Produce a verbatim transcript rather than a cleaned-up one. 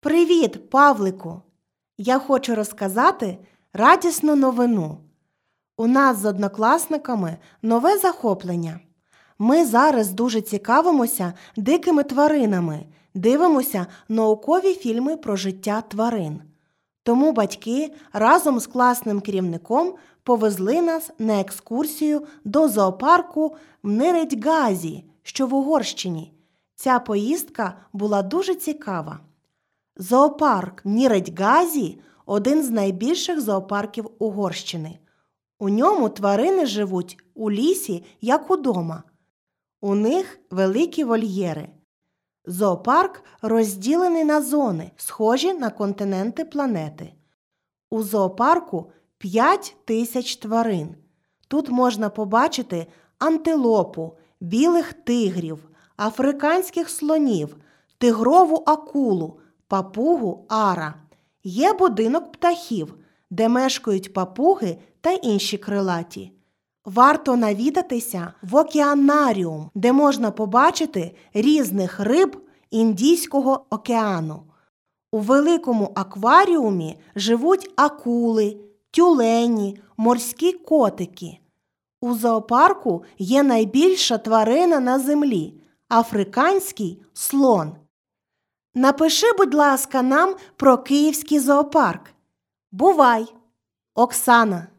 Привіт, Павлику! Я хочу розказати радісну новину. У нас з однокласниками нове захоплення. Ми зараз дуже цікавимося дикими тваринами, дивимося наукові фільми про життя тварин. Тому батьки разом з класним керівником повезли нас на екскурсію до зоопарку в Ниридьгазі, що в Угорщині. Ця поїздка була дуже цікава. Зоопарк Ніридьгазі – один з найбільших зоопарків Угорщини. У ньому тварини живуть у лісі, як удома. У них великі вольєри. Зоопарк розділений на зони, схожі на континенти планети. У зоопарку п'ять тисяч тварин. Тут можна побачити антилопу, білих тигрів, африканських слонів, тигрову акулу, папугу ара. Є будинок птахів, де мешкають папуги та інші крилаті. Варто навідатися в океанаріум, де можна побачити різних риб Індійського океану. У великому акваріумі живуть акули, тюлені, морські котики. У зоопарку є найбільша тварина на землі – африканський слон. Напиши, будь ласка, нам про Київський зоопарк. Бувай! Оксана.